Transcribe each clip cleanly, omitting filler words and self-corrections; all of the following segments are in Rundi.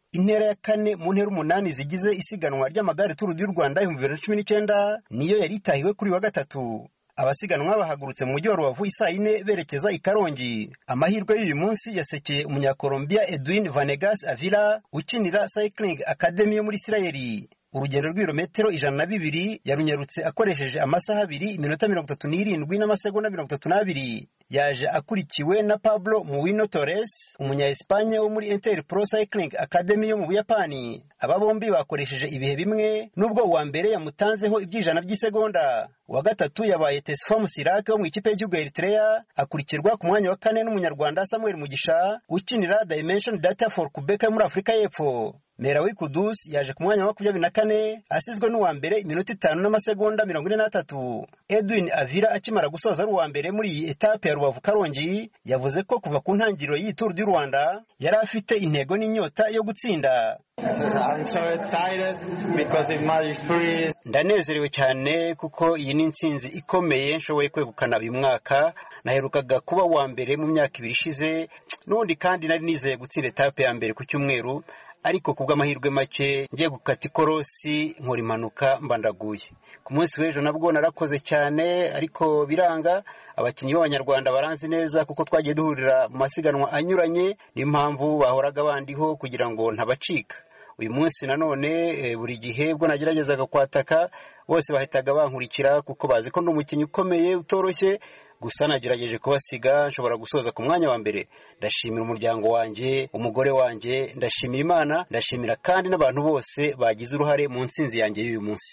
Intera ya kane mu ntera 8 zigize isiganwa ry'amagare Tour du Rwanda 2019 niyo yari itahiwe kuri wa gatatu. Abasiganwa bahagurutse mu mujyi wa Rubavu isaa 4 berekeza i Karongi. Amahirwe y'uyu munsi yasekeye umunyakolombia Edwin Vanegas Avila ukinira Cycling Academy yo muri Isirayeli. Urugendo rw'ibirometero 102 yarunyarutse akoresheje amasaha 2 iminota 37 n'amasegonda 32. Yaje akurikiwe na Pablo Muino Torres, umunya-Espanye wo muri Inter Pro Cycling Academy yo mu Buyapani. Aba bombi bakoresheje ibihe bimwe nubwo uwa mbere yamutanzeho ibyijana by'isegonda. Uwa gatatu yabaye Tesfam Sirake wo mu ikipe y'igihugu ya Eritrea, akurikirwa ku mwanya wa kane n'umunyarwanda Samuel Mugisha ukinira Dimension Data for Quebec muri Afrika y'Epfo. Merawi Kudus yaje ku mwanya wa 24 asizwe n'uwa mbere iminota 5 n'amasegonda 43. Edwin Avila akimara gusoza ari uwa mbere muri iyi etape ya Rubavu Karongi yavuze ko kuva ku ntangiriro y'i Tour du Rwanda yari afite intego n'inyota yo gutsinda. I'm so excited because it might free. Ndanezerewe cyane kuko iyi ni intsinzi ikomeye nshoboye kwegukana uyu mwaka. Naherukaga kuba wa mbere mu myaka 2 ishize n'undi kandi nari nizeye gutsinda etape ya mbere ku cyumweru, ariko kubw'amahirwe make ngiye gukata ikorosi nkora impanuka mbandaguye. Ku munsi w'ejo nabwo narakoze cyane ariko biranga. Abakinnyi b'Abanyarwanda baranzi neza kuko twagiye duhurira mu masiganwa anyuranye, n'impamvu bahoraga bandiho kugira ngo ntabacika. Uyu munsi nanone buri gihe bwo nageragezaga kwataka bose bahitaga bankurikira kuko bazi ko ndi umukinnyi ukomeye utoroshye. Gusa nagerageje kubasiga nshobora gusoza ku mwanya wa mbere. Ndashimira umuryango wanjye, umugore wanjye, ndashimira Imana, ndashimira kandi n'abantu bose bagize uruhare mu ntsinzi yanjye y'uyu munsi.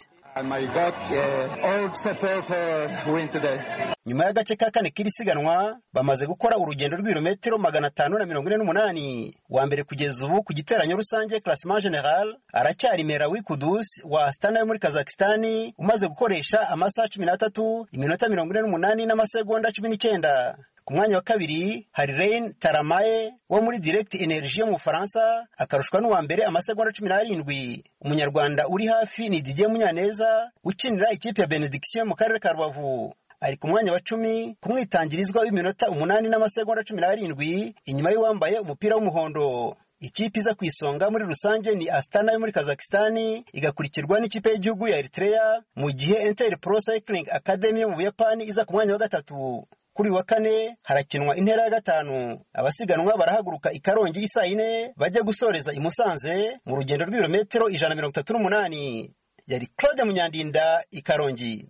Nyuma y'agace ka kane k'iri siganwa bamaze gukora urugendo rw'ibirometero 548. Wa mbere kugeza ubu ku giteranyo rusange classement general aracyari Merawi Kudus wa Astana yo muri Kazakhstan umaze gukoresha amasaha 13 iminota 48 n'amasegonda 19. Ku mwanya wa kabiri hari Rein Taramae wo muri Direct Energie yo mu Faransa akarushwa n'uwa mbere amasegonda 17. Umunyarwanda uri hafi ni Didier Munyaneza ukinira ikipe ya Benediction mu karere ka Rubavu. Ari ku mwanya wa 10 kumwitangirizwa w'iminota 8 n'amasegonda 17 inyuma y'uwambaye umupira w'umuhondo. Ikipe iza kwisonga muri rusange ni Astana yo muri Kazakhstan igakurikirwa n'ikipe y'igihugu ya Eritrea, mu gihe Inter Pro Cycling Academy yo mu Buyapani iza ku mwanya wa 3. Kuri wa kane harakinwa intera ya 5. Abasiganwa barahaguruka i Karongi isaa 4 bajya gusoreza i Musanze mu rugendo rw'ibirometero 138. Yari Claude Munyandinda i Karongi.